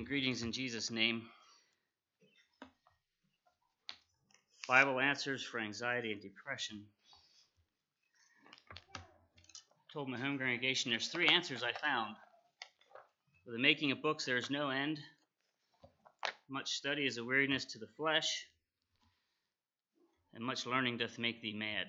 Greetings in Jesus' name. Bible answers for anxiety and depression. I told my home congregation there's 3 answers I found. For the making of books there is no end. Much study is a weariness to the flesh, and much learning doth make thee mad.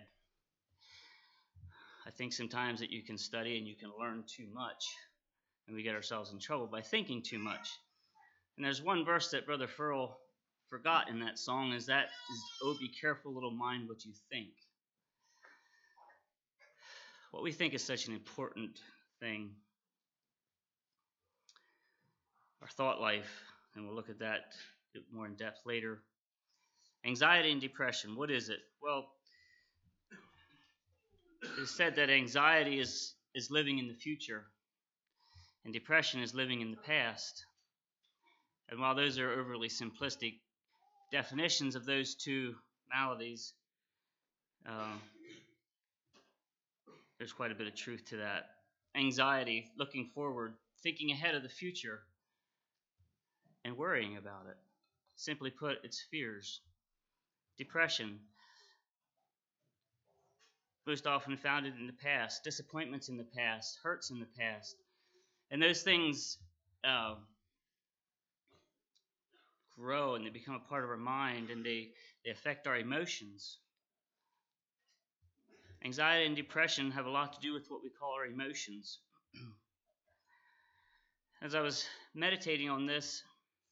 I think sometimes that you can study and you can learn too much, and we get ourselves in trouble by thinking too much. And there's one verse that Brother Furl forgot in that song, is oh, be careful, little mind, what you think. What we think is such an important thing. Our thought life, and we'll look at that a bit more in depth later. Anxiety and depression, what is it? Well, it's said that anxiety is living in the future, and depression is living in the past. And while those are overly simplistic definitions of those two maladies, there's quite a bit of truth to that. Anxiety, looking forward, thinking ahead of the future, and worrying about it. Simply put, it's fears. Depression, most often founded in the past, disappointments in the past, hurts in the past. And those things grow and they become a part of our mind, and they affect our emotions. Anxiety and depression have a lot to do with what we call our emotions. As I was meditating on this,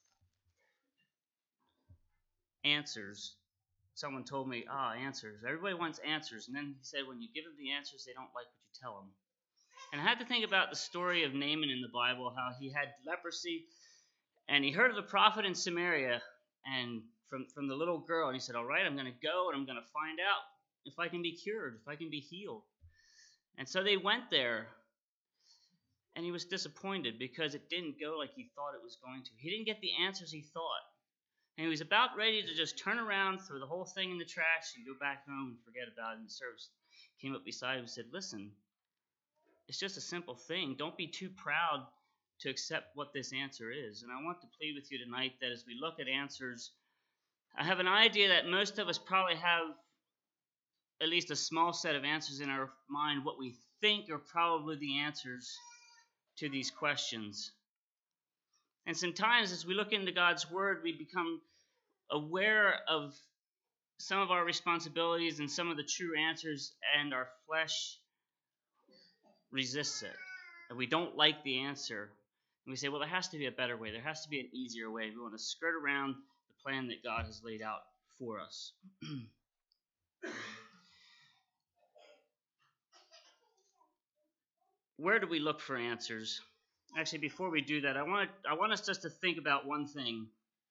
answers, someone told me, answers. Everybody wants answers. And then he said, when you give them the answers, they don't like what you tell them. And I had to think about the story of Naaman in the Bible, how he had leprosy, and he heard of the prophet in Samaria, and from the little girl, and he said, all right, I'm going to go, and I'm going to find out if I can be cured, if I can be healed. And so they went there, and he was disappointed because it didn't go like he thought it was going to. He didn't get the answers he thought. And he was about ready to just turn around, throw the whole thing in the trash, and go back home and forget about it. And the service came up beside him and said, listen, it's just a simple thing. Don't be too proud to accept what this answer is. And I want to plead with you tonight that as we look at answers, I have an idea that most of us probably have at least a small set of answers in our mind, what we think are probably the answers to these questions. And sometimes as we look into God's Word, we become aware of some of our responsibilities and some of the true answers, and our flesh resists it. And we don't like the answer. And we say, well, there has to be a better way. There has to be an easier way. We want to skirt around the plan that God has laid out for us. Where do we look for answers? Actually, before we do that, I want us just to think about one thing.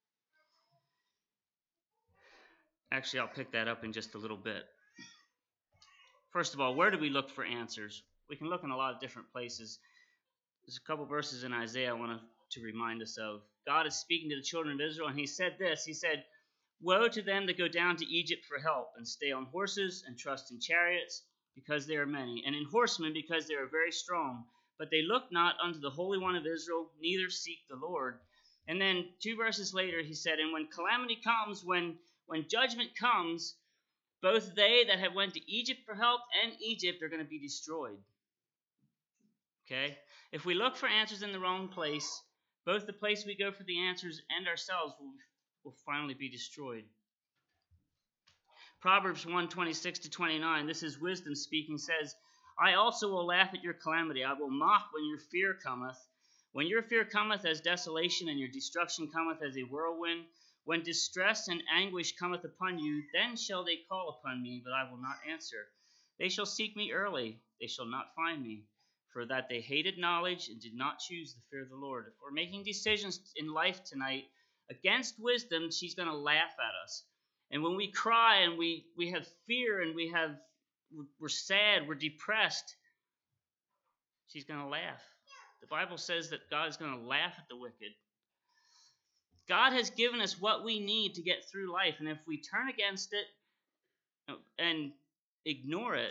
Actually, I'll pick that up in just a little bit. First of all, where do we look for answers? We can look in a lot of different places. There's a couple verses in Isaiah I want to remind us of. God is speaking to the children of Israel, and he said this. He said, woe to them that go down to Egypt for help, and stay on horses, and trust in chariots, because they are many, and in horsemen, because they are very strong. But they look not unto the Holy One of Israel, neither seek the Lord. And then 2 verses later he said, and when calamity comes, when judgment comes, both they that have went to Egypt for help and Egypt are going to be destroyed. Okay? If we look for answers in the wrong place, both the place we go for the answers and ourselves will finally be destroyed. Proverbs 1:26-29, this is wisdom speaking, says, I also will laugh at your calamity. I will mock when your fear cometh. When your fear cometh as desolation, and your destruction cometh as a whirlwind, when distress and anguish cometh upon you, then shall they call upon me, but I will not answer. They shall seek me early, they shall not find me, for that they hated knowledge and did not choose the fear of the Lord. If we're making decisions in life tonight against wisdom, she's going to laugh at us. And when we cry and we have fear and we're sad, we're depressed, she's going to laugh. The Bible says that God is going to laugh at the wicked. God has given us what we need to get through life, and if we turn against it and ignore it,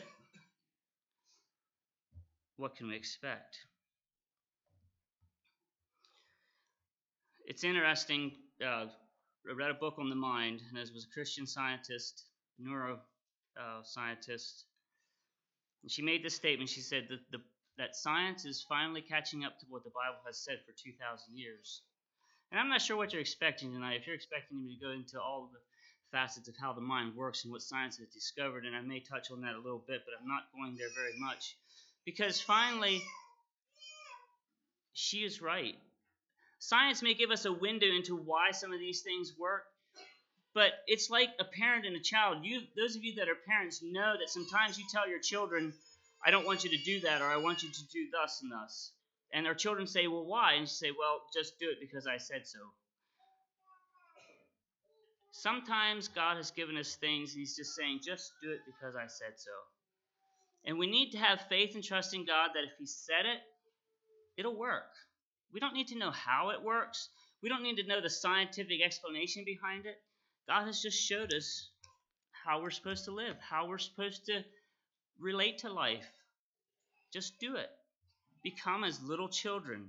what can we expect? It's interesting. I read a book on the mind, and it was a Christian scientist, neuro scientist, and she made this statement. She said that science is finally catching up to what the Bible has said for 2,000 years. And I'm not sure what you're expecting tonight. If you're expecting me to go into all the facets of how the mind works and what science has discovered, and I may touch on that a little bit, but I'm not going there very much. Because finally, she is right. Science may give us a window into why some of these things work, but it's like a parent and a child. Those of you that are parents know that sometimes you tell your children, I don't want you to do that, or I want you to do thus and thus. And our children say, well, why? And you say, well, just do it because I said so. Sometimes God has given us things, and He's just saying, just do it because I said so. And we need to have faith and trust in God that if He said it, it'll work. We don't need to know how it works. We don't need to know the scientific explanation behind it. God has just showed us how we're supposed to live, how we're supposed to relate to life. Just do it. Become as little children.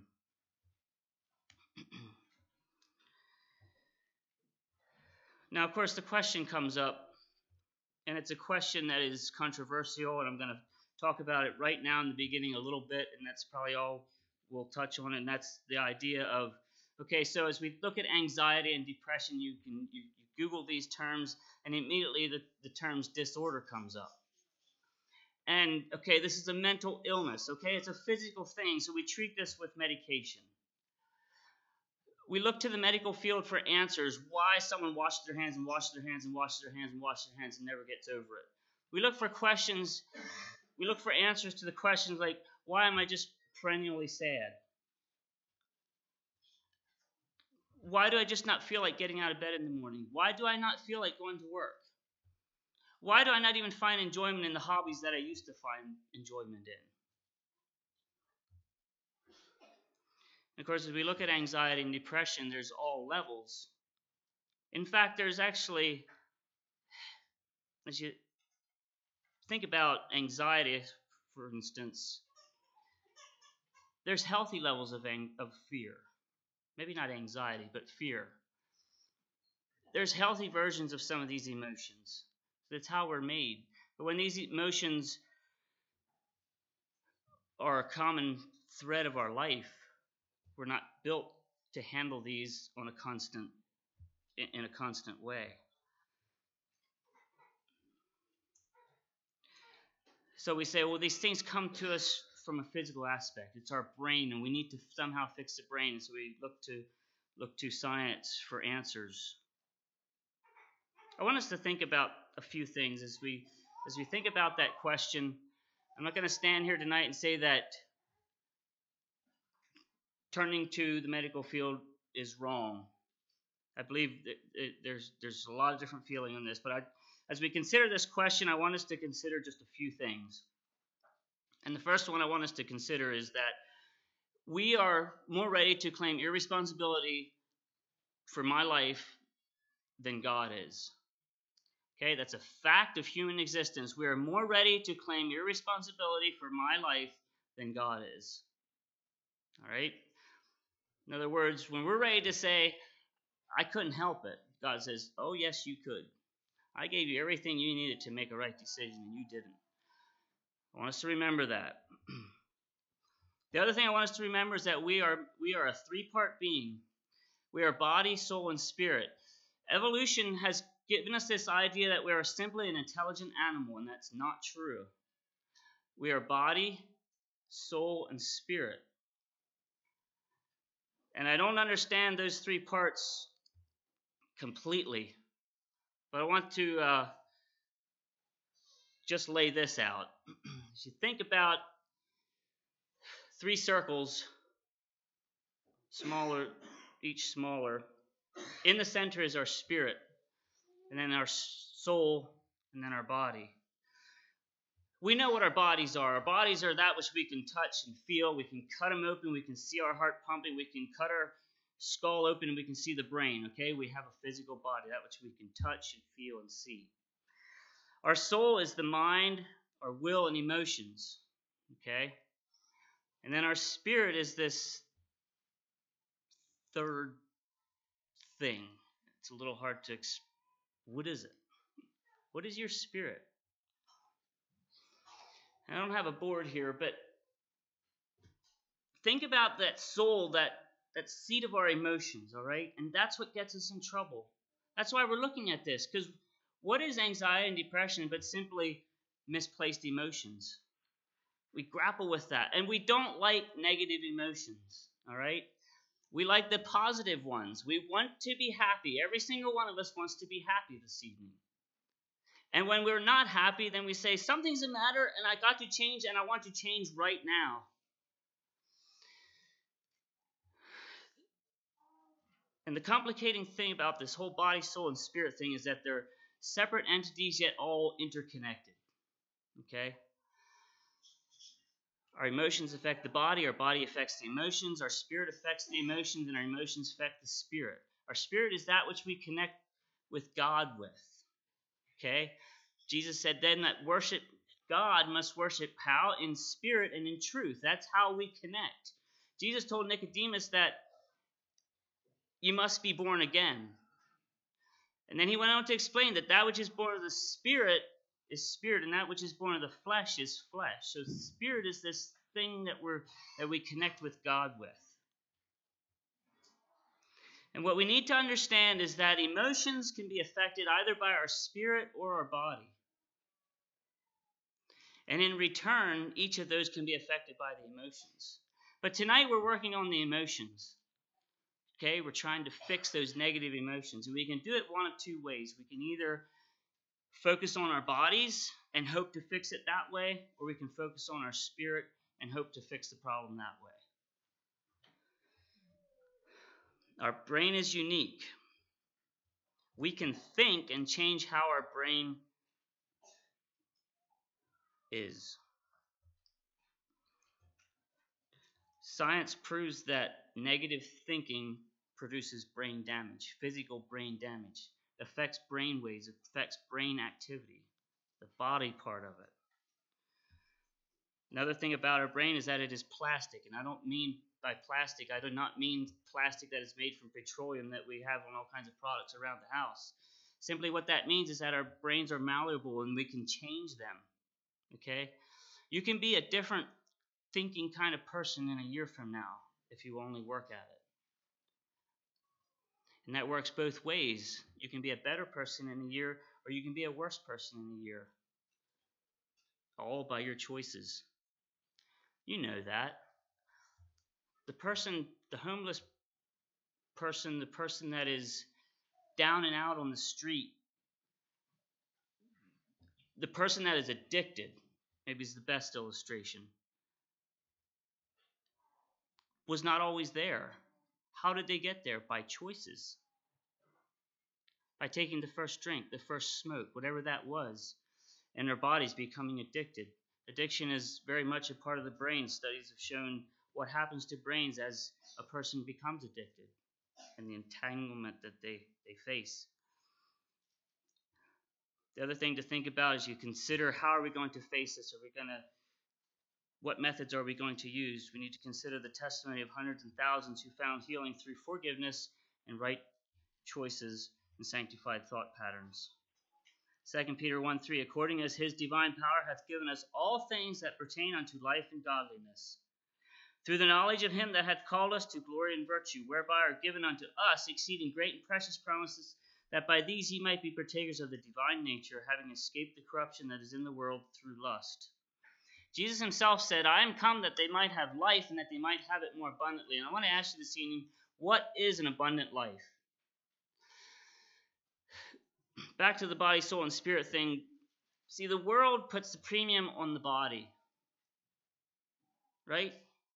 Now, of course, the question comes up, and it's a question that is controversial, and I'm going to talk about it right now in the beginning a little bit, and that's probably all we'll touch on, and that's the idea of, okay, so as we look at anxiety and depression, you Google these terms, and immediately the terms disorder comes up. And, okay, this is a mental illness, okay? It's a physical thing, so we treat this with medication. We look to the medical field for answers, why someone washes their hands and washes their hands and washes their hands and washes their hands and never gets over it. We look for questions, we look for answers to the questions like, why am I just perennially sad? Why do I just not feel like getting out of bed in the morning? Why do I not feel like going to work? Why do I not even find enjoyment in the hobbies that I used to find enjoyment in? And of course, as we look at anxiety and depression, there's all levels. In fact, there's actually, as you think about anxiety, for instance, there's healthy levels of fear. Maybe not anxiety, but fear. There's healthy versions of some of these emotions. That's how we're made. But when these emotions are a common thread of our life, we're not built to handle these in a constant way. So we say, well, these things come to us from a physical aspect. It's our brain, and we need to somehow fix the brain. So we look to science for answers. I want us to think about a few things as we think about that question. I'm not going to stand here tonight and say that turning to the medical field is wrong. I believe that there's a lot of different feeling on this, but as we consider this question, I want us to consider just a few things. And the first one I want us to consider is that we are more ready to claim irresponsibility for my life than God is. Okay, that's a fact of human existence. We are more ready to claim irresponsibility for my life than God is. All right? In other words, when we're ready to say, I couldn't help it, God says, oh, yes, you could. I gave you everything you needed to make a right decision, and you didn't. I want us to remember that. The other thing I want us to remember is that we are a three-part being. We are body, soul, and spirit. Evolution has given us this idea that we are simply an intelligent animal, and that's not true. We are body, soul, and spirit. And I don't understand those three parts completely, but I want to just lay this out. As you think about three circles, each smaller, in the center is our spirit, and then our soul, and then our body. We know what our bodies are. Our bodies are that which we can touch and feel. We can cut them open. We can see our heart pumping. We can cut our skull open and we can see the brain. Okay, we have a physical body, that which we can touch and feel and see. Our soul is the mind, our will, and emotions. Okay, and then our spirit is this third thing. It's a little hard to what is it? What is your spirit? I don't have a board here, but think about that soul, that seat of our emotions, all right? And that's what gets us in trouble. That's why we're looking at this, because what is anxiety and depression but simply misplaced emotions? We grapple with that, and we don't like negative emotions, all right? We like the positive ones. We want to be happy. Every single one of us wants to be happy this evening. And when we're not happy, then we say, something's the matter, and I got to change, and I want to change right now. And the complicating thing about this whole body, soul, and spirit thing is that they're separate entities, yet all interconnected. Okay? Our emotions affect the body, our body affects the emotions, our spirit affects the emotions, and our emotions affect the spirit. Our spirit is that which we connect with God with. Okay? Jesus said then that worship God must worship how? In spirit and in truth. That's how we connect. Jesus told Nicodemus that you must be born again. And then he went on to explain that that which is born of the spirit is spirit, and that which is born of the flesh is flesh. So the spirit is this thing that we connect with God with. And what we need to understand is that emotions can be affected either by our spirit or our body. And in return, each of those can be affected by the emotions. But tonight we're working on the emotions. Okay, we're trying to fix those negative emotions. And we can do it one of two ways. We can either focus on our bodies and hope to fix it that way, or we can focus on our spirit and hope to fix the problem that way. Our brain is unique. We can think and change how our brain is. Science proves that negative thinking produces brain damage, physical brain damage. It affects brain waves, it affects brain activity, the body part of it. Another thing about our brain is that it is plastic, and I don't mean by plastic, I do not mean plastic that is made from petroleum that we have on all kinds of products around the house. Simply what that means is that our brains are malleable and we can change them. Okay? You can be a different thinking kind of person in a year from now if you only work at it. And that works both ways. You can be a better person in a year, or you can be a worse person in a year. All by your choices. You know that. The homeless person, the person that is down and out on the street, the person that is addicted, maybe is the best illustration, was not always there. How did they get there? By choices. By taking the first drink, the first smoke, whatever that was, and their bodies becoming addicted. Addiction is very much a part of the brain. Studies have shown what happens to brains as a person becomes addicted and the entanglement that they face. The other thing to think about is you consider, how are we going to face this? What methods are we going to use? We need to consider the testimony of hundreds and thousands who found healing through forgiveness and right choices and sanctified thought patterns. 2 Peter 1:3, according as his divine power hath given us all things that pertain unto life and godliness, through the knowledge of him that hath called us to glory and virtue, whereby are given unto us exceeding great and precious promises, that by these ye might be partakers of the divine nature, having escaped the corruption that is in the world through lust. Jesus himself said, I am come that they might have life and that they might have it more abundantly. And I want to ask you this evening, what is an abundant life? Back to the body, soul, and spirit thing. See, the world puts the premium on the body. Right?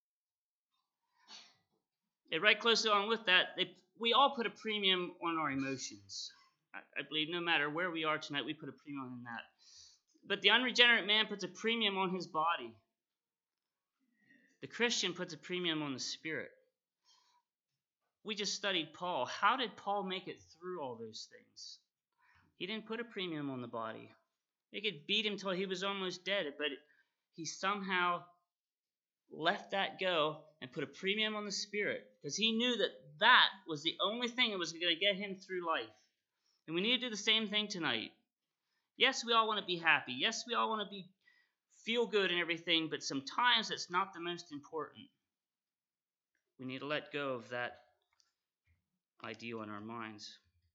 And right closely along with that, we all put a premium on our emotions. I believe no matter where we are tonight, we put a premium on that. But the unregenerate man puts a premium on his body. The Christian puts a premium on the spirit. We just studied Paul. How did Paul make it through all those things? He didn't put a premium on the body. They could beat him till he was almost dead, but he somehow left that go and put a premium on the spirit, because he knew that that was the only thing that was going to get him through life. And we need to do the same thing tonight. Yes, we all want to be happy. Yes, we all want to feel good and everything, but sometimes it's not the most important. We need to let go of that ideal in our minds.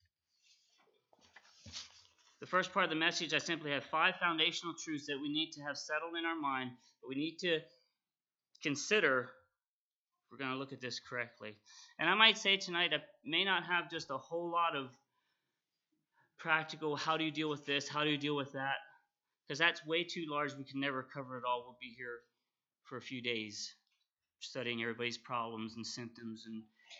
The first part of the message, I simply have 5 foundational truths that we need to have settled in our mind, but we need to consider if we're going to look at this correctly. And I might say tonight, I may not have just a whole lot of practical, how do you deal with this, how do you deal with that, because that's way too large. We can never cover it all. We'll be here for a few days studying everybody's problems and symptoms and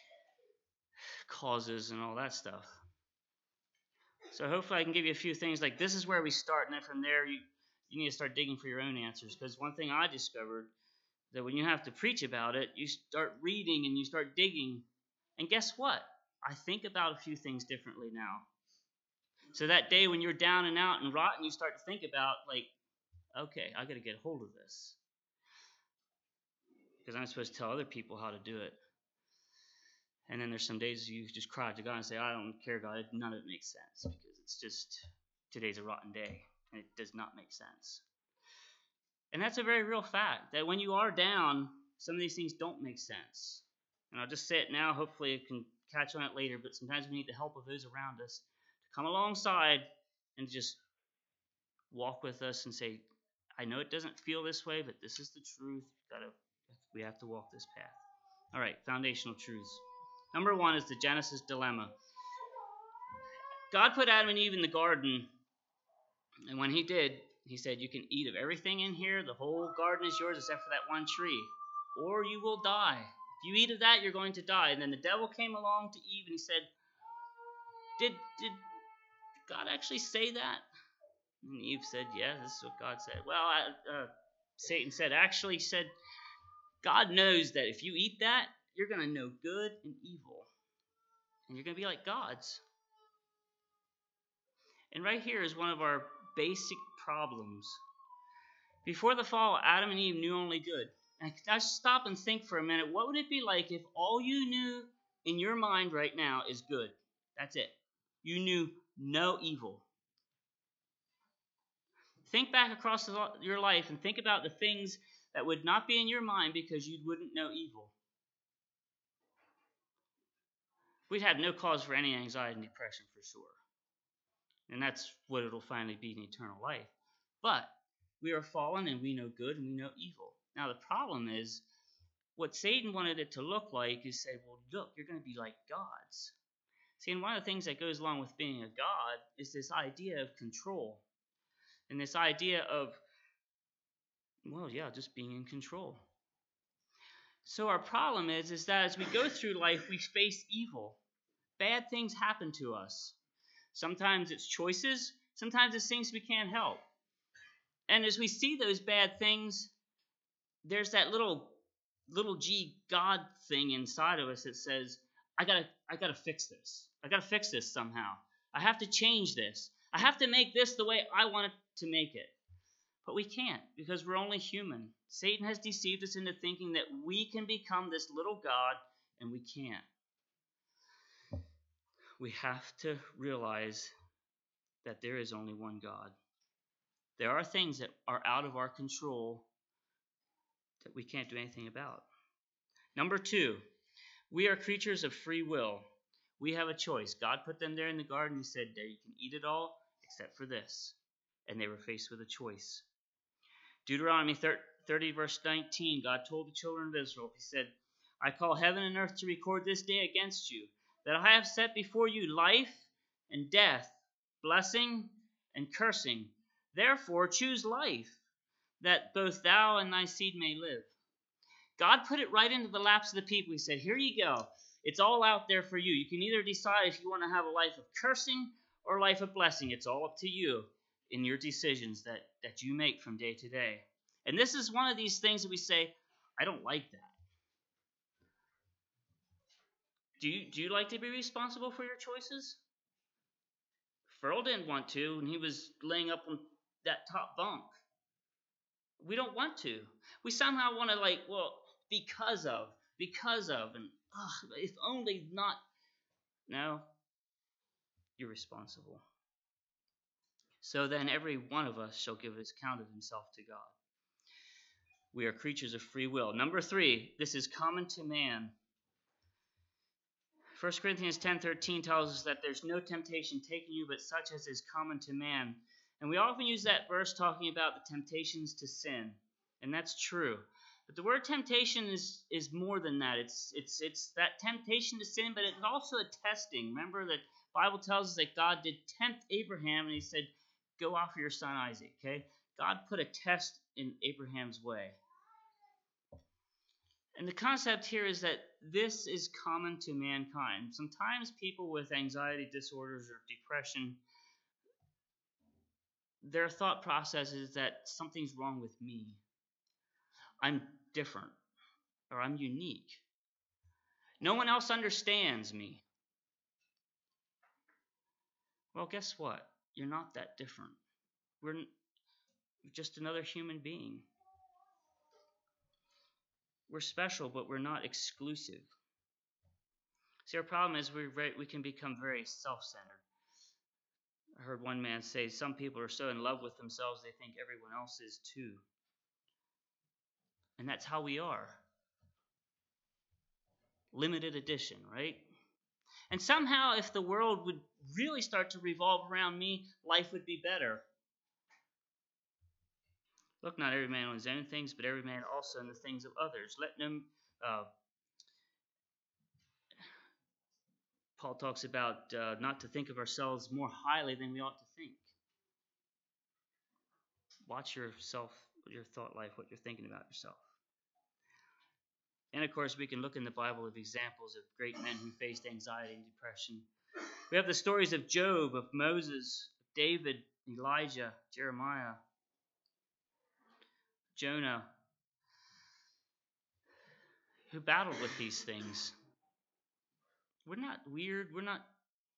causes and all that stuff. So hopefully I can give you a few things like this is where we start, and then from there you need to start digging for your own answers. Because one thing I discovered, that when you have to preach about it, you start reading and you start digging. And guess what? I think about a few things differently now. So that day when you're down and out and rotten, you start to think about, like, okay, I got to get a hold of this. Because I'm supposed to tell other people how to do it. And then there's some days you just cry to God and say, I don't care, God, none of it makes sense. Because it's just, today's a rotten day, and it does not make sense. And that's a very real fact, that when you are down, some of these things don't make sense. And I'll just say it now, hopefully I can catch on it later, but sometimes we need the help of those around us to come alongside and just walk with us and say, I know it doesn't feel this way, but this is the truth. We have to walk this path. All right, foundational truths. Number 1 is the Genesis dilemma. God put Adam and Eve in the garden, and when he did, he said, you can eat of everything in here. The whole garden is yours except for that one tree, or you will die. If you eat of that, you're going to die. And then the devil came along to Eve and he said, did God actually say that? And Eve said, yeah, this is what God said. Well, Satan said, God knows that if you eat that, you're going to know good and evil. And you're going to be like gods. And right here is one of our basic problems. Before the fall, Adam and Eve knew only good. And I stop and think for a minute, what would it be like if all you knew in your mind right now is good? That's it. You knew no evil. Think back across your life and think about the things that would not be in your mind because you wouldn't know evil. We'd have no cause for any anxiety and depression for sure. And that's what it'll finally be in eternal life. But we are fallen and we know good and we know evil. Now the problem is, what Satan wanted it to look like is say, well, look, you're going to be like gods. See, and one of the things that goes along with being a god is this idea of control. And this idea of, well, yeah, just being in control. So our problem is that as we go through life, we face evil. Bad things happen to us. Sometimes it's choices. Sometimes it's things we can't help. And as we see those bad things, there's that little g God thing inside of us that says, I gotta fix this. I gotta fix this somehow. I have to change this. I have to make this the way I want it to make it. But we can't, because we're only human. Satan has deceived us into thinking that we can become this little God, and we can't. We have to realize that there is only one God. There are things that are out of our control that we can't do anything about. Number 2, we are creatures of free will. We have a choice. God put them there in the garden. He said, there you can eat it all except for this. And they were faced with a choice. Deuteronomy 30 verse 19, God told the children of Israel, he said, I call heaven and earth to record this day against you, that I have set before you life and death, blessing and cursing. Therefore choose life, that both thou and thy seed may live. God put it right into the laps of the people. He said, here you go. It's all out there for you. You can either decide if you want to have a life of cursing or a life of blessing. It's all up to you in your decisions that you make from day to day. And this is one of these things that we say, I don't like that. Do you like to be responsible for your choices? Ferl didn't want to when he was laying up on that top bunk. We don't want to. We somehow want to because of, and if only not. No, you're responsible. So then every one of us shall give his account of himself to God. We are creatures of free will. Number 3, this is common to man. 1 Corinthians 10:13 tells us that there's no temptation taking you but such as is common to man. And we often use that verse talking about the temptations to sin. And that's true. But the word temptation is more than that. It's that temptation to sin, but it's also a testing. Remember that the Bible tells us that God did tempt Abraham, and he said, go offer your son Isaac. Okay? God put a test in Abraham's way. And the concept here is that this is common to mankind. Sometimes people with anxiety disorders or depression, their thought process is that something's wrong with me. I'm different, or I'm unique. No one else understands me. Well, guess what? You're not that different. We're just another human being. We're special, but we're not exclusive. See, our problem is we can become very self-centered. I heard one man say, some people are so in love with themselves they think everyone else is too. And that's how we are. Limited edition, right? And somehow, if the world would really start to revolve around me, life would be better. Look, not every man on his own things, but every man also in the things of others. Let them. Paul talks about not to think of ourselves more highly than we ought to think. Watch yourself, your thought life, what you're thinking about yourself. And of course, we can look in the Bible of examples of great men who faced anxiety and depression. We have the stories of Job, of Moses, of David, Elijah, Jeremiah, Jonah, who battled with these things. We're not weird. We're not.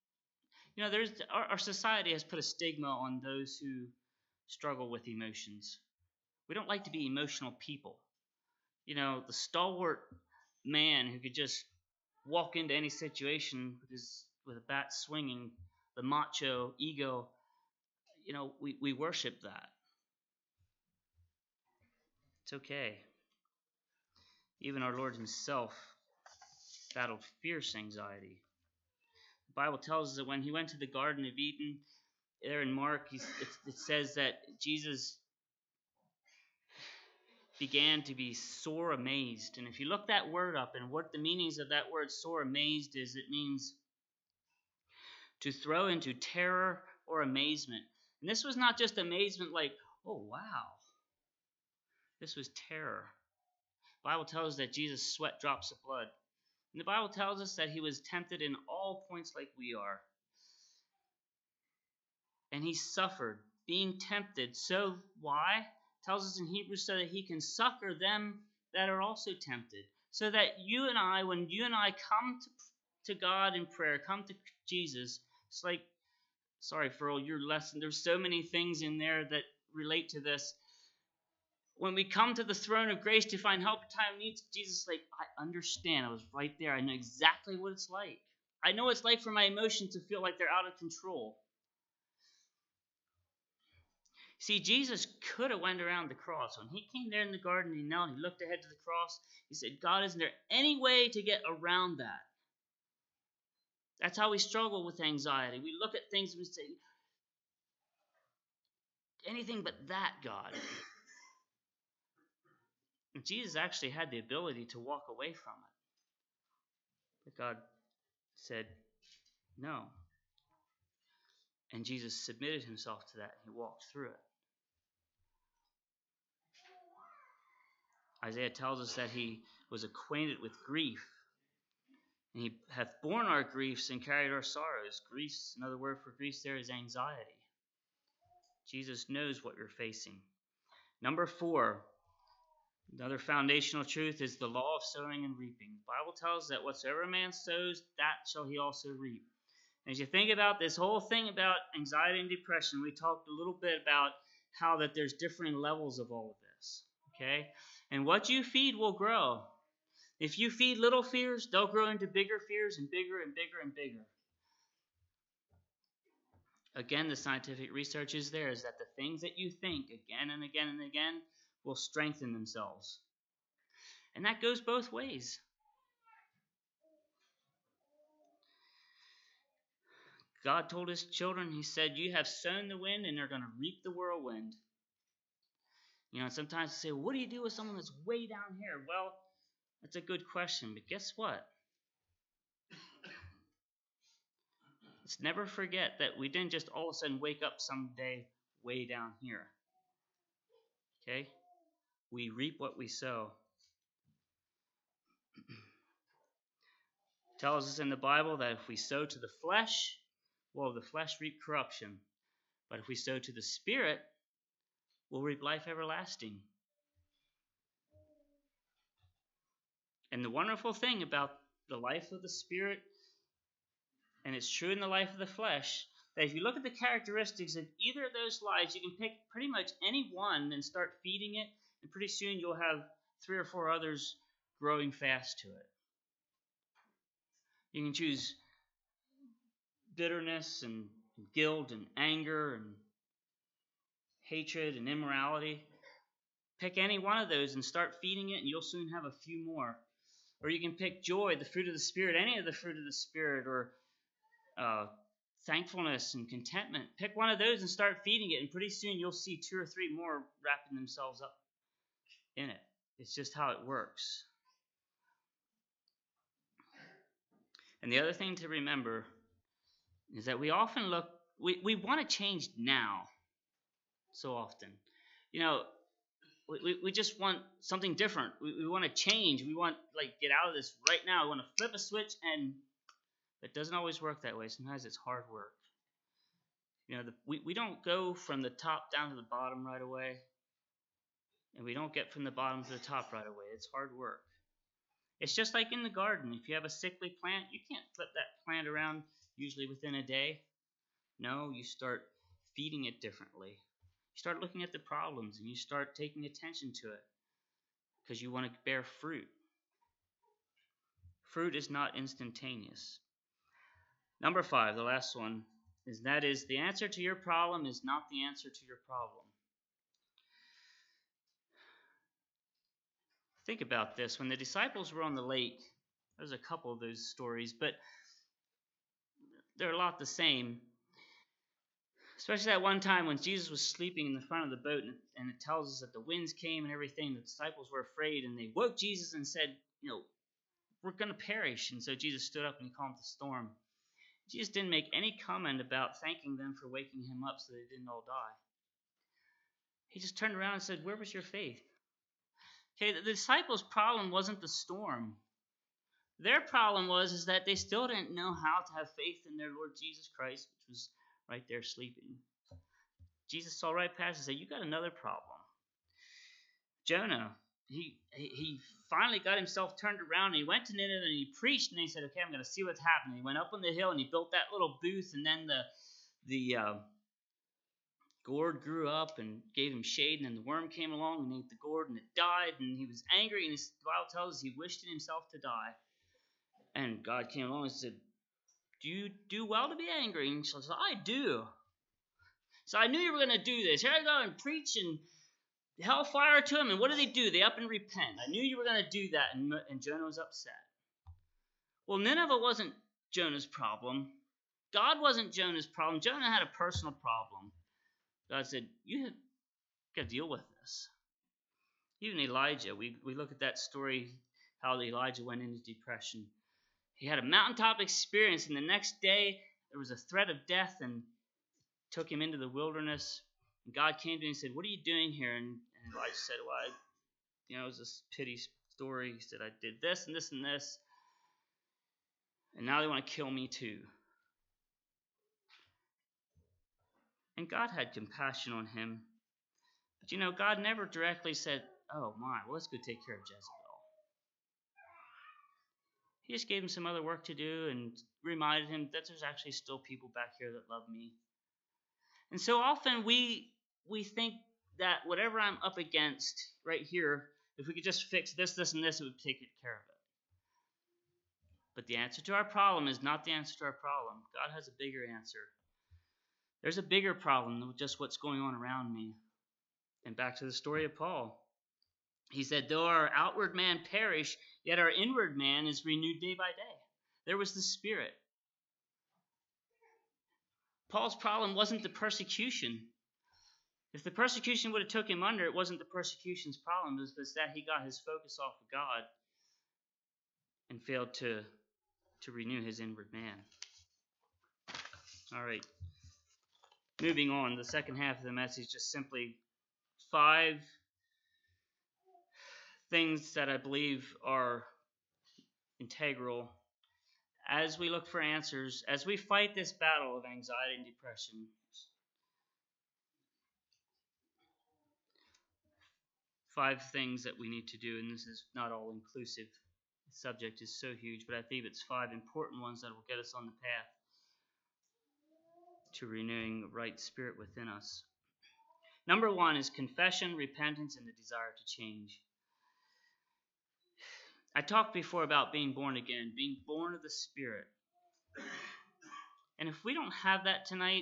Our society has put a stigma on those who struggle with emotions. We don't like to be emotional people. The stalwart man who could just walk into any situation with a bat swinging, the macho ego. We worship that. It's okay. Even our Lord himself battled fierce anxiety. The Bible tells us that when he went to the Garden of Eden, there in Mark, it says that Jesus began to be sore amazed. And if you look that word up and what the meanings of that word sore amazed is, it means to throw into terror or amazement. And this was not just amazement like, oh, wow. This was terror. The Bible tells us that Jesus sweat drops of blood. And the Bible tells us that he was tempted in all points like we are. And he suffered, being tempted. So why? It tells us in Hebrews so that he can succor them that are also tempted. So that you and I, when you and I come to God in prayer, come to Jesus, it's like, sorry for all your lesson. There's so many things in there that relate to this. When we come to the throne of grace to find help in time of need, Jesus is like, I understand. I was right there. I know exactly what it's like. I know what it's like for my emotions to feel like they're out of control. See, Jesus could have went around the cross. When he came there in the garden, he knelt, he looked ahead to the cross. He said, God, isn't there any way to get around that? That's how we struggle with anxiety. We look at things and we say, anything but that, God. And Jesus actually had the ability to walk away from it. But God said, no. And Jesus submitted himself to that, and he walked through it. Isaiah tells us that he was acquainted with grief, and he hath borne our griefs and carried our sorrows. Griefs, another word for griefs there is anxiety. Jesus knows what you're facing. Number 4, another foundational truth is the law of sowing and reaping. The Bible tells us that whatsoever a man sows, that shall he also reap. And as you think about this whole thing about anxiety and depression, we talked a little bit about how that there's different levels of all of this. Okay? And what you feed will grow. If you feed little fears, they'll grow into bigger fears and bigger and bigger and bigger. Again, the scientific research is there, is that the things that you think again and again and again will strengthen themselves. And that goes both ways. God told his children, he said, you have sown the wind and they're going to reap the whirlwind. Sometimes you say, well, what do you do with someone that's way down here? Well, that's a good question, but guess what? Let's never forget that we didn't just all of a sudden wake up someday way down here. Okay? We reap what we sow. It tells us in the Bible that if we sow to the flesh, well, the flesh reap corruption. But if we sow to the Spirit, we'll reap life everlasting. And the wonderful thing about the life of the Spirit, and it's true in the life of the flesh, that if you look at the characteristics of either of those lives, you can pick pretty much any one and start feeding it, and pretty soon you'll have 3 or 4 others growing fast to it. You can choose bitterness and guilt and anger and hatred and immorality. Pick any one of those and start feeding it, and you'll soon have a few more. Or you can pick joy, the fruit of the Spirit, any of the fruit of the Spirit, or thankfulness and contentment. Pick one of those and start feeding it, and pretty soon you'll see 2 or 3 more wrapping themselves up in it. It's just how it works. And the other thing to remember is that we often we want to change now so often. We just want something different. We want to change. We want get out of this right now. We want to flip a switch, and it doesn't always work that way. Sometimes it's hard work. We don't go from the top down to the bottom right away, and we don't get from the bottom to the top right away. It's hard work. It's just like in the garden. If you have a sickly plant, you can't flip that plant around usually within a day. No, you start feeding it differently. You start looking at the problems, and you start taking attention to it because you want to bear fruit. Fruit is not instantaneous. Number 5, the last one, is the answer to your problem is not the answer to your problem. Think about this. When the disciples were on the lake, there's a couple of those stories, but they're a lot the same. Especially that one time when Jesus was sleeping in the front of the boat, and it tells us that the winds came and everything. The disciples were afraid, and they woke Jesus and said, we're going to perish. And so Jesus stood up and he calmed the storm. Jesus didn't make any comment about thanking them for waking him up so they didn't all die. He just turned around and said, where was your faith? Okay, the disciples' problem wasn't the storm. Their problem was that they still didn't know how to have faith in their Lord Jesus Christ, which was right there sleeping. Jesus saw right past and said, you got another problem. Jonah, he finally got himself turned around, and he went to Nineveh and he preached, and he said, okay, I'm going to see what's happening. He went up on the hill and he built that little booth, and then the gourd grew up and gave him shade, and then the worm came along and ate the gourd, and it died, and he was angry, and the Bible tells us he wished in himself to die. And God came along and said, do you do well to be angry? And she said, I do. So I knew you were going to do this. Here I go and preach and hellfire to him. And what do? They up and repent. I knew you were going to do that. And Jonah was upset. Well, Nineveh wasn't Jonah's problem. God wasn't Jonah's problem. Jonah had a personal problem. God said, you have got to deal with this. Even Elijah, we look at that story, how Elijah went into depression. He had a mountaintop experience, and the next day there was a threat of death, and took him into the wilderness. And God came to him and said, what are you doing here? And Elijah said, well, it was this pity story. He said, I did this and this and this, and now they want to kill me too. And God had compassion on him. But God never directly said, oh my, well, let's go take care of Jezebel. He just gave him some other work to do and reminded him that there's actually still people back here that love me. And so often we think that whatever I'm up against right here, if we could just fix this, this, and this, it would take care of it. But the answer to our problem is not the answer to our problem. God has a bigger answer. There's a bigger problem than just what's going on around me. And back to the story of Paul. He said, though our outward man perish, yet our inward man is renewed day by day. There was the Spirit. Paul's problem wasn't the persecution. If the persecution would have took him under, it wasn't the persecution's problem. It was that he got his focus off of God and failed to renew his inward man. All right. Moving on, the second half of the message, just simply 5 things that I believe are integral as we look for answers, as we fight this battle of anxiety and depression. 5 things that we need to do, and this is not all inclusive. The subject is so huge, but I think it's 5 important ones that will get us on the path to renewing the right spirit within us. Number 1 is confession, repentance, and the desire to change. I talked before about being born again, being born of the Spirit. And if we don't have that tonight,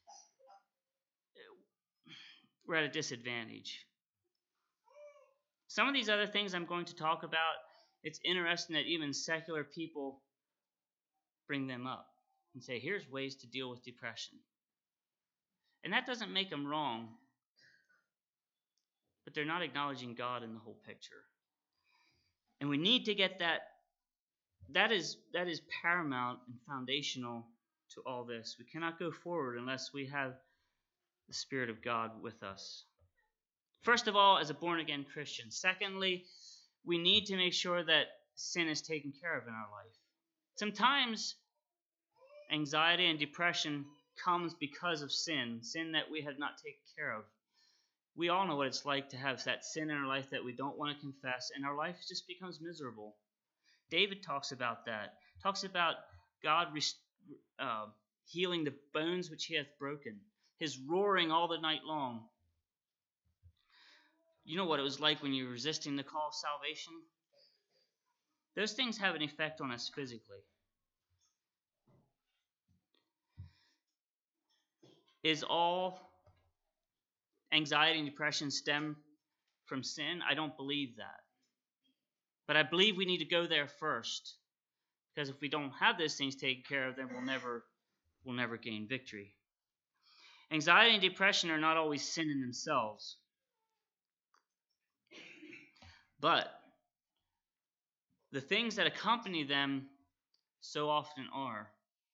we're at a disadvantage. Some of these other things I'm going to talk about, it's interesting that even secular people bring them up and say, here's ways to deal with depression. And that doesn't make them wrong, but they're not acknowledging God in the whole picture. And we need to get that. That is paramount and foundational to all this. We cannot go forward unless we have the Spirit of God with us. First of all, as a born-again Christian. Secondly, we need to make sure that sin is taken care of in our life. Sometimes anxiety and depression comes because of sin that we have not taken care of. We all know what it's like to have that sin in our life that we don't want to confess, and our life just becomes miserable. David talks about that. Talks about God healing the bones which he hath broken. His roaring all the night long. You know what it was like when you were resisting the call of salvation? Those things have an effect on us physically. Is all anxiety and depression stem from sin? I don't believe that. But I believe we need to go there first. Because if we don't have those things taken care of, then we'll never gain victory. Anxiety and depression are not always sin in themselves. But the things that accompany them so often are.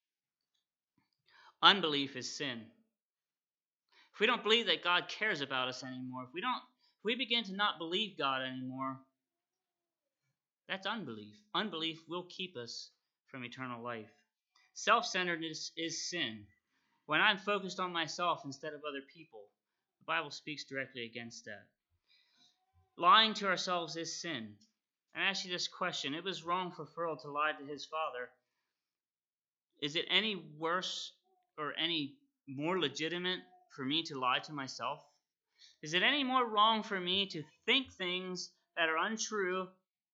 Unbelief is sin. If we don't believe that God cares about us anymore, if we begin to not believe God anymore, that's unbelief. Unbelief will keep us from eternal life. Self-centeredness is sin. When I'm focused on myself instead of other people, the Bible speaks directly against that. Lying to ourselves is sin. I ask you this question. It was wrong for Pharaoh to lie to his father. Is it any worse or any more legitimate for me to lie to myself? Is it any more wrong for me to think things that are untrue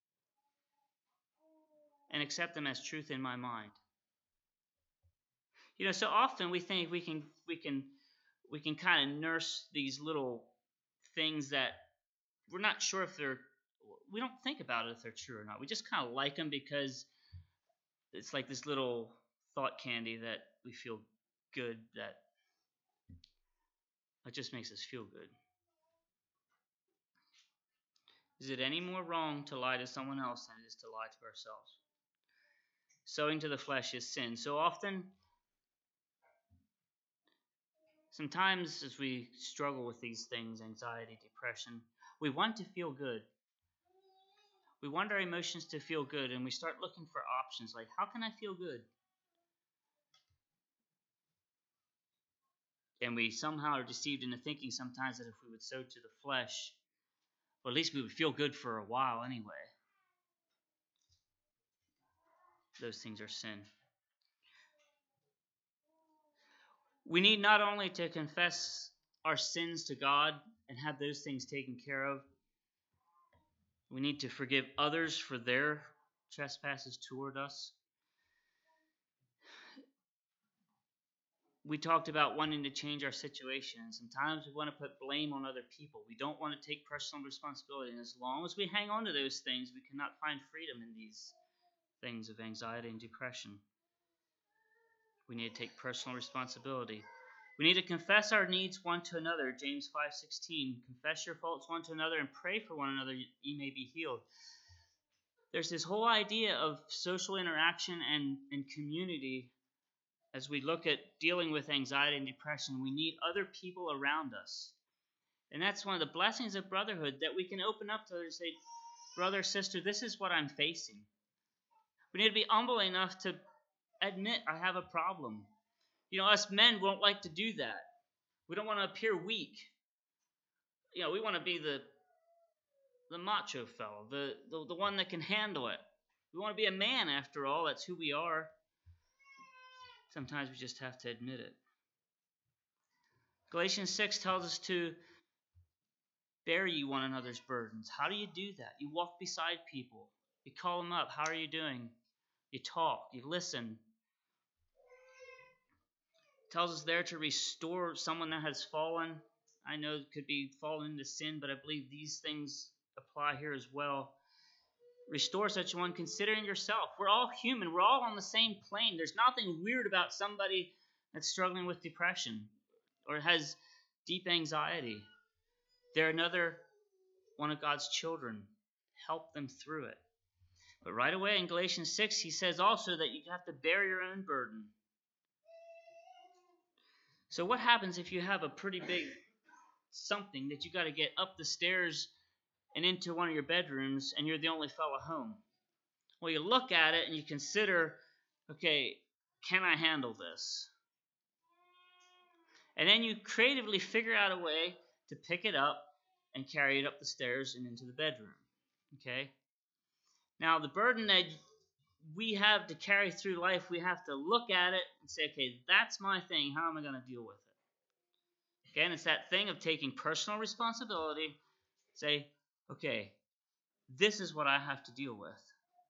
and accept them as truth in my mind? You know, so often we think we can kind of nurse these little things that we're not sure if we don't think about it if they're true or not. We just kind of like them because it's like this little thought candy that we feel good, that it just makes us feel good. Is it any more wrong to lie to someone else than it is to lie to ourselves? Sowing to the flesh is sin. So often, sometimes as we struggle with these things, anxiety, depression, we want to feel good. We want our emotions to feel good, and we start looking for options like, how can I feel good? And we somehow are deceived into thinking sometimes that if we would sow to the flesh, well, at least we would feel good for a while anyway. Those things are sin. We need not only to confess our sins to God and have those things taken care of, we need to forgive others for their trespasses toward us. we talked about wanting to change our situation. Sometimes we want to put blame on other people. We don't want to take personal responsibility. And as long as we hang on to those things, we cannot find freedom in these things of anxiety and depression. We need to take personal responsibility. We need to confess our needs one to another. James 5:16. Confess your faults one to another and pray for one another, ye may be healed. There's this whole idea of social interaction and community. As we look at dealing with anxiety and depression, we need other people around us. And that's one of the blessings of brotherhood, that we can open up to others and say, brother, sister, this is what I'm facing. We need to be humble enough to admit I have a problem. Us men won't like to do that. We don't want to appear weak. We want to be the macho fellow, the one that can handle it. We want to be a man, after all. That's who we are. Sometimes we just have to admit it. Galatians 6 tells us to bear ye one another's burdens. How do you do that? You walk beside people. You call them up. How are you doing? You talk. You listen. It tells us there to restore someone that has fallen. I know it could be fallen into sin, but I believe these things apply here as well. Restore such one, considering yourself. We're all human. We're all on the same plane. There's nothing weird about somebody that's struggling with depression or has deep anxiety. They're another one of God's children. Help them through it. But right away in Galatians 6, he says also that you have to bear your own burden. So what happens if you have a pretty big something that you got to get up the stairs and into one of your bedrooms, and you're the only fellow home? Well, you look at it and you consider, okay, can I handle this? And then you creatively figure out a way to pick it up and carry it up the stairs and into the bedroom. Okay? Now, the burden that we have to carry through life, we have to look at it and say, okay, that's my thing. How am I going to deal with it? Okay, and it's that thing of taking personal responsibility. Say, okay, this is what I have to deal with.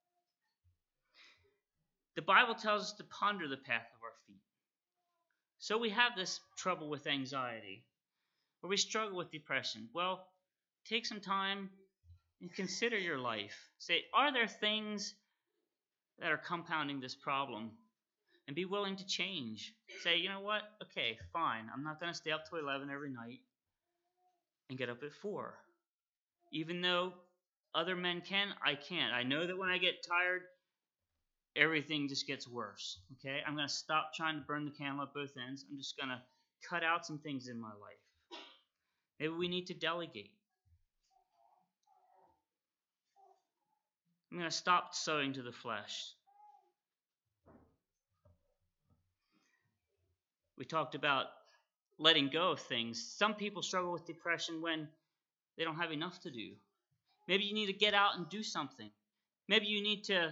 The Bible tells us to ponder the path of our feet. So we have this trouble with anxiety, or we struggle with depression. Well, take some time and consider your life. Say, are there things that are compounding this problem? And be willing to change. Say, you know what? Okay, fine. I'm not going to stay up till 11 every night and get up at 4. Even though other men can, I can't. I know that when I get tired, everything just gets worse. Okay? I'm going to stop trying to burn the candle at both ends. I'm just going to cut out some things in my life. Maybe we need to delegate. I'm going to stop sowing to the flesh. We talked about letting go of things. Some people struggle with depression when they don't have enough to do. Maybe you need to get out and do something. Maybe you need to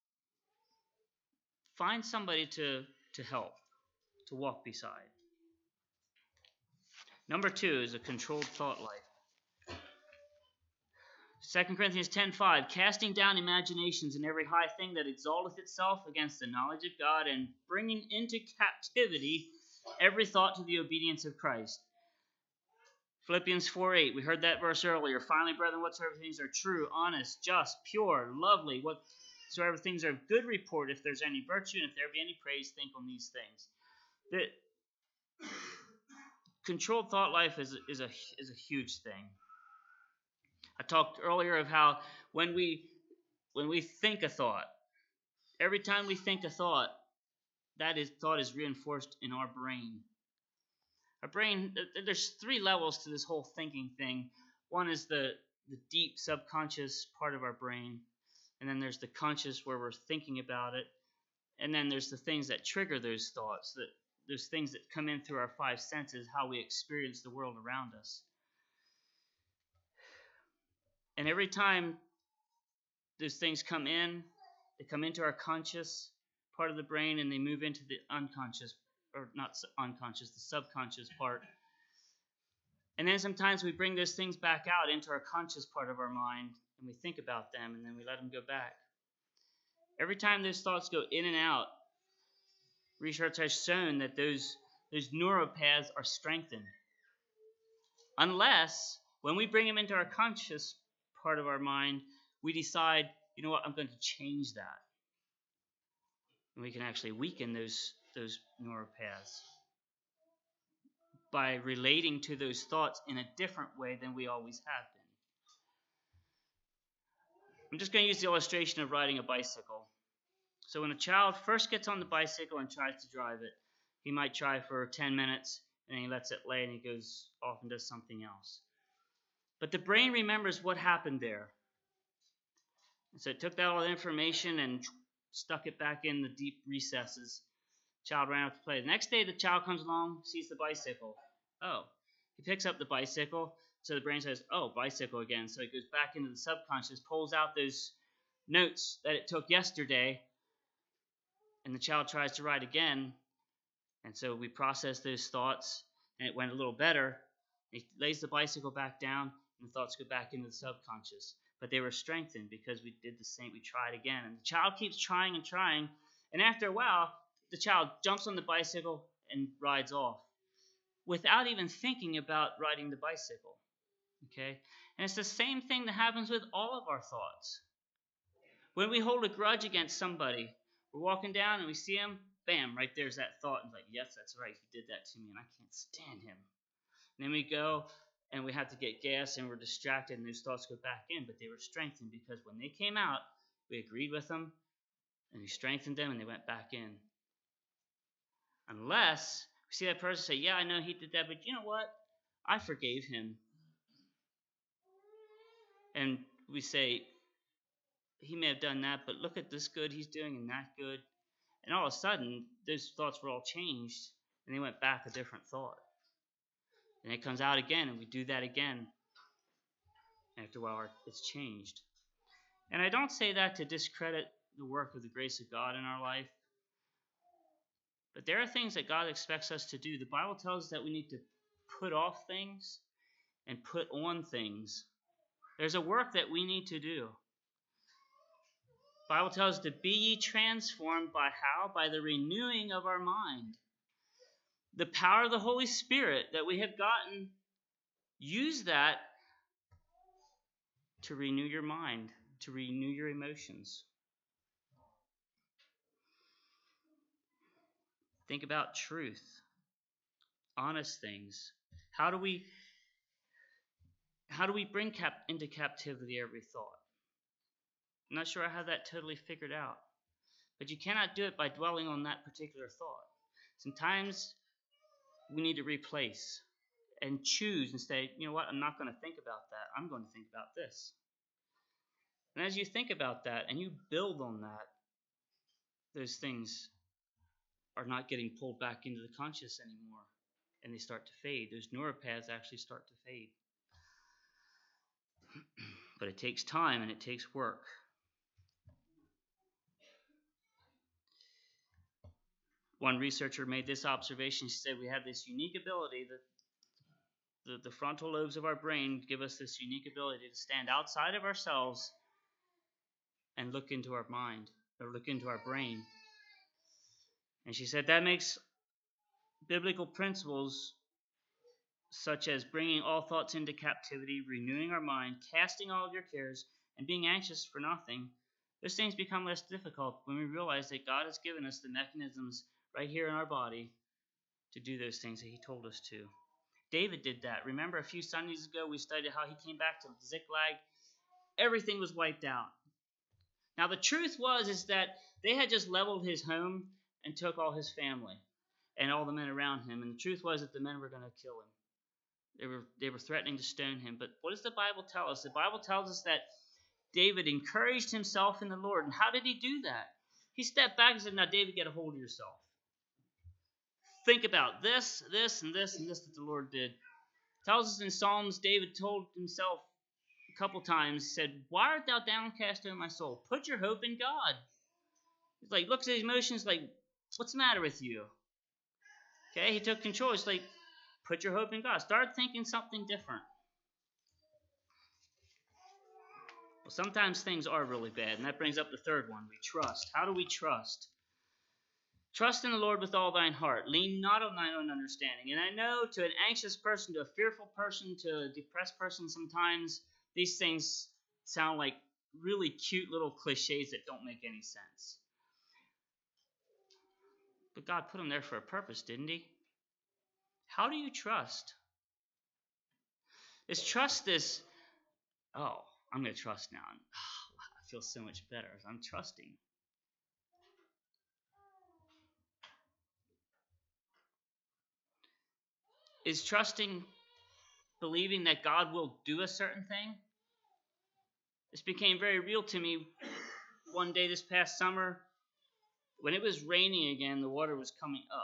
find somebody to help, to walk beside. Number 2 is a controlled thought life. 2 Corinthians 10:5, casting down imaginations and every high thing that exalteth itself against the knowledge of God, and bringing into captivity every thought to the obedience of Christ. Philippians 4:8, we heard that verse earlier. Finally, brethren, whatsoever things are true, honest, just, pure, lovely, whatsoever things are of good report, if there's any virtue and if there be any praise, think on these things. The controlled thought life is a huge thing. I talked earlier of how when we think a thought, every time we think a thought, thought is reinforced in our brain. Our brain, there's 3 levels to this whole thinking thing. One is the deep subconscious part of our brain, and then there's the conscious where we're thinking about it, and then there's the things that trigger those thoughts, those things that come in through our 5 senses, how we experience the world around us. And every time those things come in, they come into our conscious part of the brain and they move into the unconscious, or not unconscious, the subconscious part. And then sometimes we bring those things back out into our conscious part of our mind and we think about them and then we let them go back. Every time those thoughts go in and out, research has shown that those those neural paths are strengthened. Unless, when we bring them into our conscious part of our mind, we decide, you know what, I'm going to change that. And we can actually weaken those neural paths by relating to those thoughts in a different way than we always have been. I'm just going to use the illustration of riding a bicycle. So when a child first gets on the bicycle and tries to drive it, he might try for 10 minutes, and then he lets it lay and he goes off and does something else. But the brain remembers what happened there. And so it took that all the information and stuck it back in the deep recesses. Child ran off to play. The next day, the child comes along, sees the bicycle. Oh, he picks up the bicycle. So the brain says, oh, bicycle again. So it goes back into the subconscious, pulls out those notes that it took yesterday, and the child tries to ride again. And so we process those thoughts, and it went a little better. He lays the bicycle back down, and the thoughts go back into the subconscious. But they were strengthened because we did the same. We tried again. And the child keeps trying and trying. And after a while, the child jumps on the bicycle and rides off without even thinking about riding the bicycle. Okay? And it's the same thing that happens with all of our thoughts. When we hold a grudge against somebody, we're walking down and we see him, bam, right there's that thought. And like, yes, that's right. He did that to me and I can't stand him. And then we go and we have to get gas and we're distracted and those thoughts go back in. But they were strengthened because when they came out, we agreed with them and we strengthened them and they went back in. Unless we see that person say, yeah, I know he did that, but you know what? I forgave him. And we say, he may have done that, but look at this good he's doing and that good. And all of a sudden, those thoughts were all changed and they went back a different thought. And it comes out again and we do that again. After a while, it's changed. And I don't say that to discredit the work of the grace of God in our life. But there are things that God expects us to do. The Bible tells us that we need to put off things and put on things. There's a work that we need to do. The Bible tells us to be ye transformed by how? By the renewing of our mind. The power of the Holy Spirit that we have gotten, use that to renew your mind, to renew your emotions. Think about truth, honest things. How do we bring into captivity every thought? I'm not sure I have that totally figured out. But you cannot do it by dwelling on that particular thought. Sometimes we need to replace and choose and say, you know what, I'm not going to think about that. I'm going to think about this. And as you think about that and you build on that, those things are not getting pulled back into the conscious anymore. And they start to fade. Those neuropaths actually start to fade. But it takes time and it takes work. One researcher made this observation. She said we have this unique ability that the frontal lobes of our brain give us this unique ability to stand outside of ourselves and look into our mind or look into our brain. And she said that makes biblical principles such as bringing all thoughts into captivity, renewing our mind, casting all of your cares, and being anxious for nothing, those things become less difficult when we realize that God has given us the mechanisms right here in our body to do those things that he told us to. David did that. Remember a few Sundays ago we studied how he came back to Ziklag. Everything was wiped out. Now the truth is that they had just leveled his home and took all his family and all the men around him. And the truth was that the men were going to kill him. They were threatening to stone him. But what does the Bible tell us? The Bible tells us that David encouraged himself in the Lord. And how did he do that? He stepped back and said, now David, get a hold of yourself. Think about this, this, and this, and this that the Lord did. It tells us in Psalms, David told himself a couple times, he said, why art thou downcast, O my soul? Put your hope in God. He's like, looks at his emotions like, what's the matter with you? Okay, he took control. It's like, put your hope in God. Start thinking something different. Well, sometimes things are really bad, and that brings up the third one. We trust. How do we trust? Trust in the Lord with all thine heart. Lean not on thine own understanding. And I know to an anxious person, to a fearful person, to a depressed person, sometimes these things sound like really cute little cliches that don't make any sense. But God put them there for a purpose, didn't He? How do you trust? Is trust this, oh, I'm going to trust now. I feel so much better. I'm trusting. Is trusting believing that God will do a certain thing? This became very real to me one day this past summer. When it was raining again, the water was coming up.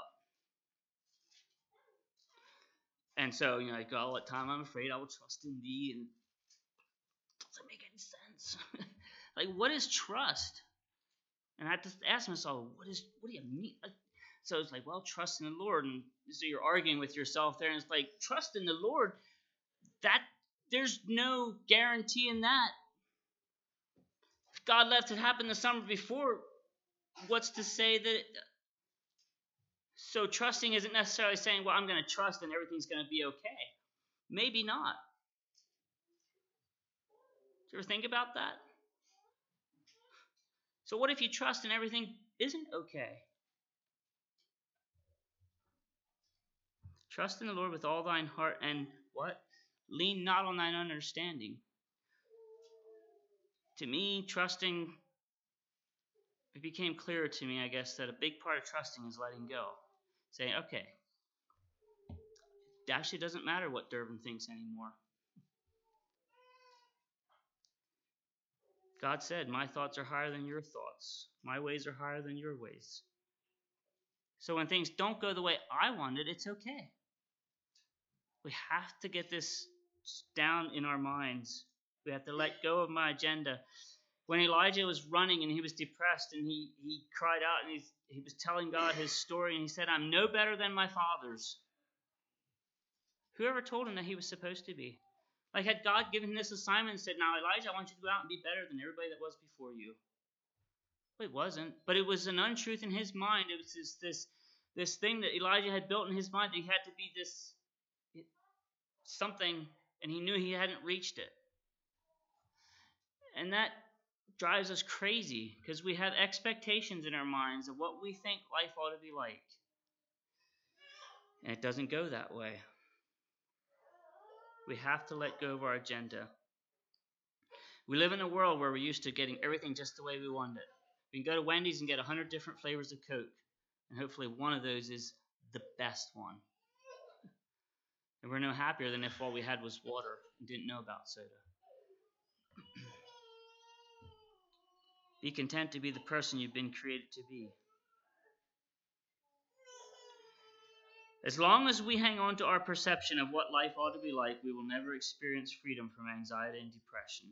And so, like all the time, I'm afraid I will trust in thee. And it doesn't make any sense. Like, what is trust? And I had to ask myself, what do you mean? So it's like, well, trust in the Lord. And so you're arguing with yourself there. And it's like, trust in the Lord. That there's no guarantee in that. If God left it happen the summer before, what's to say that? So trusting isn't necessarily saying, well, I'm going to trust and everything's going to be okay. Maybe not. Do you ever think about that? So what if you trust and everything isn't okay? Trust in the Lord with all thine heart and what? Lean not on thine understanding. To me, trusting, it became clearer to me, I guess, that a big part of trusting is letting go. Saying, okay, it actually doesn't matter what Durbin thinks anymore. God said, my thoughts are higher than your thoughts. My ways are higher than your ways. So when things don't go the way I wanted, it's okay. We have to get this down in our minds. We have to let go of my agenda. When Elijah was running and he was depressed and he cried out and he was telling God his story and he said, I'm no better than my fathers. Whoever told him that he was supposed to be? Like, had God given him this assignment and said, now Elijah, I want you to go out and be better than everybody that was before you? Well, it wasn't. But it was an untruth in his mind. It was this thing that Elijah had built in his mind that he had to be this something, and he knew he hadn't reached it. And that drives us crazy because we have expectations in our minds of what we think life ought to be like. And it doesn't go that way. We have to let go of our agenda. We live in a world where we're used to getting everything just the way we want it. We can go to Wendy's and get 100 different flavors of Coke, and hopefully one of those is the best one. And we're no happier than if all we had was water and didn't know about soda. Be content to be the person you've been created to be. As long as we hang on to our perception of what life ought to be like, we will never experience freedom from anxiety and depression.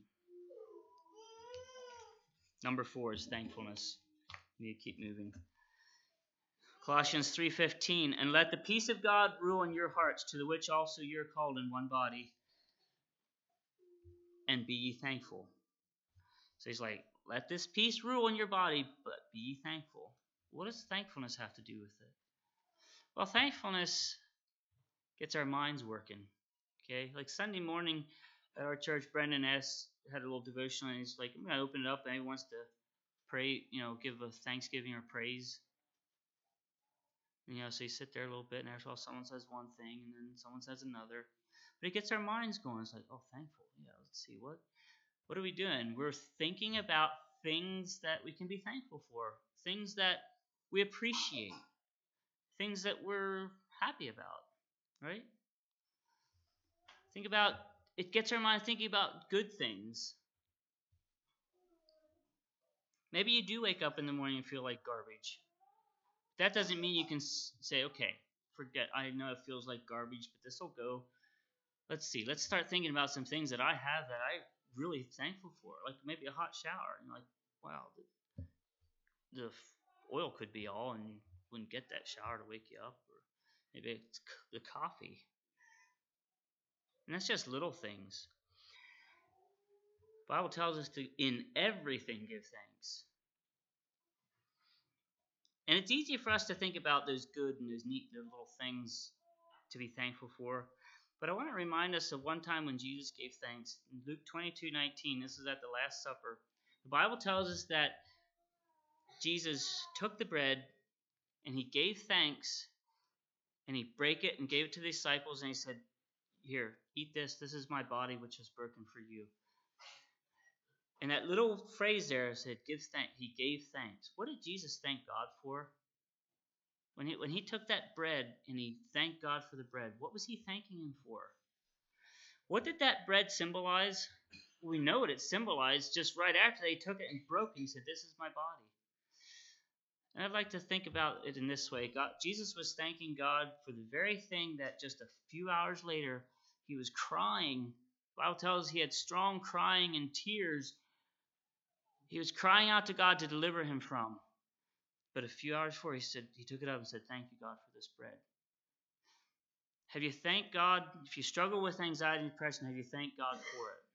Number 4 is thankfulness. We need to keep moving. Colossians 3:15, and let the peace of God rule in your hearts, to the which also you are called in one body, and be ye thankful. So he's like, let this peace rule in your body, but be ye thankful. What does thankfulness have to do with it? Well, thankfulness gets our minds working. Okay, like Sunday morning at our church, Brendan had a little devotional, and he's like, I'm going to open it up, and he wants to pray, give a thanksgiving or praise. So you sit there a little bit, and after all, someone says one thing, and then someone says another. But it gets our minds going. It's like, oh, thankful. Yeah, let's see, what are we doing? We're thinking about things that we can be thankful for, things that we appreciate, things that we're happy about, right? It gets our mind thinking about good things. Maybe you do wake up in the morning and feel like garbage. That doesn't mean you can say, okay, forget, I know it feels like garbage, but this will go. Let's see, let's start thinking about some things that I have that I'm really thankful for, like maybe a hot shower. And like, wow, the oil could be all and you wouldn't get that shower to wake you up, or maybe it's the coffee. And that's just little things. The Bible tells us to, in everything, give thanks. And it's easy for us to think about those good and those neat little things to be thankful for. But I want to remind us of one time when Jesus gave thanks. In Luke 22:19, this is at the Last Supper. The Bible tells us that Jesus took the bread and he gave thanks and he broke it and gave it to the disciples and he said, "Here, eat this. This is my body which is broken for you." And that little phrase there said, "Give thanks." He gave thanks. What did Jesus thank God for? When he took that bread and he thanked God for the bread, what was he thanking him for? What did that bread symbolize? We know what it symbolized just right after they took it and broke it. He said, "This is my body." And I'd like to think about it in this way. Jesus was thanking God for the very thing that just a few hours later he was crying. The Bible tells us he had strong crying and tears. He was crying out to God to deliver him from. But a few hours before, he took it up and said, "Thank you, God, for this bread." Have you thanked God? If you struggle with anxiety and depression, have you thanked God for it?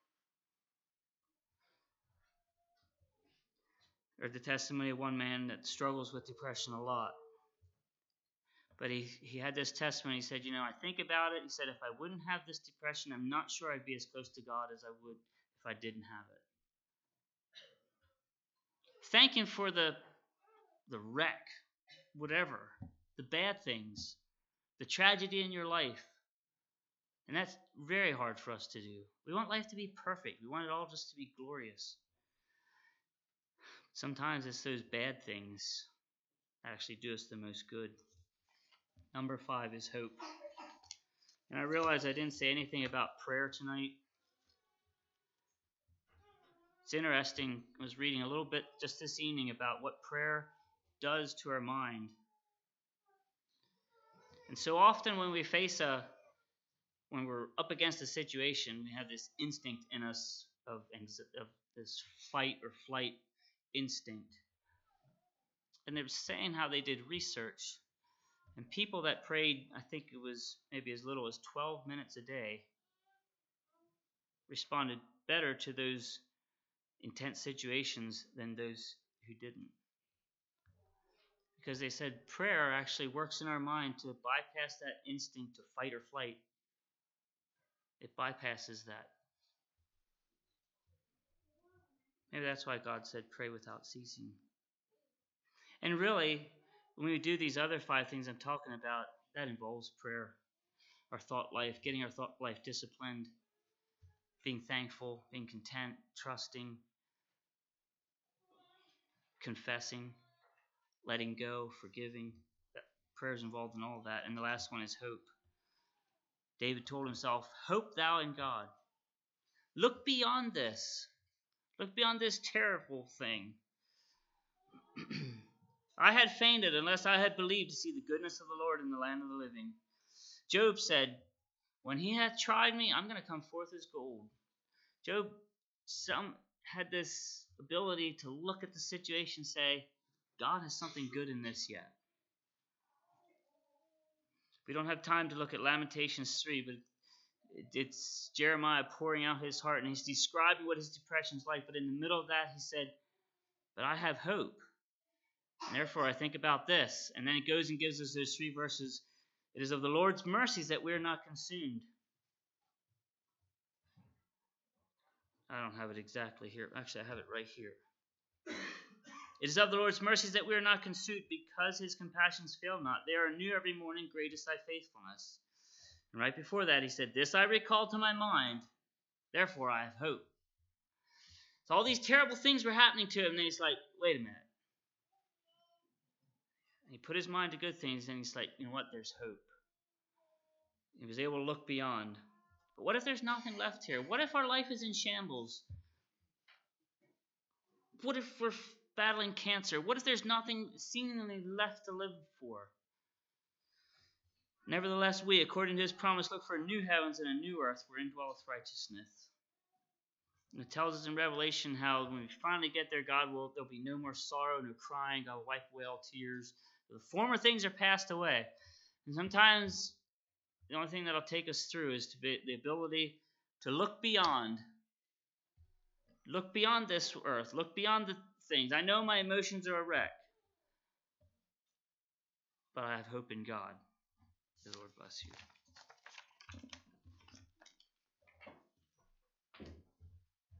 Or the testimony of one man that struggles with depression a lot. But he had this testimony. He said, I think about it. He said, if I wouldn't have this depression, I'm not sure I'd be as close to God as I would if I didn't have it. Thank him for the wreck, whatever, the bad things, the tragedy in your life. And that's very hard for us to do. We want life to be perfect. We want it all just to be glorious. Sometimes it's those bad things that actually do us the most good. Number 5 is hope. And I realize I didn't say anything about prayer tonight. It's interesting. I was reading a little bit just this evening about what prayer does to our mind. And so often when when we're up against a situation, we have this instinct in us of this fight or flight instinct. And they were saying how they did research. And people that prayed, I think it was maybe as little as 12 minutes a day, responded better to those intense situations than those who didn't. Because they said prayer actually works in our mind to bypass that instinct to fight or flight. It bypasses that. Maybe that's why God said pray without ceasing. And really, when we do these other 5 things I'm talking about, that involves prayer, our thought life, getting our thought life disciplined, being thankful, being content, trusting, confessing, letting go, forgiving. Prayer is involved in all of that. And the last one is hope. David told himself, "Hope thou in God." Look beyond this. Look beyond this terrible thing. I had fainted unless I had believed to see the goodness of the Lord in the land of the living. Job said, "When he hath tried me, I'm going to come forth as gold." Job had this ability to look at the situation and say, God has something good in this yet. We don't have time to look at Lamentations 3, but it's Jeremiah pouring out his heart, and he's describing what his depression's like. But in the middle of that, he said, "But I have hope. And therefore, I think about this." And then he goes and gives us those 3 verses. It is of the Lord's mercies that we are not consumed. I don't have it exactly here. Actually, I have it right here. It is of the Lord's mercies that we are not consumed, because his compassions fail not. They are new every morning. Great is thy faithfulness. And right before that, he said, "This I recall to my mind. Therefore, I have hope." So all these terrible things were happening to him. And then he's like, wait a minute. And he put his mind to good things. And he's like, you know what? There's hope. He was able to look beyond. But what if there's nothing left here? What if our life is in shambles? What if we're battling cancer? What if there's nothing seemingly left to live for? Nevertheless, we, according to his promise, look for a new heavens and a new earth wherein dwelleth righteousness. And it tells us in Revelation how when we finally get there, there'll be no more sorrow, no crying. God will wipe away all tears. The former things are passed away. And sometimes the only thing that'll take us through is the ability to look beyond. Look beyond this earth. Look beyond the things. I know my emotions are a wreck. but I have hope in God. The Lord bless you.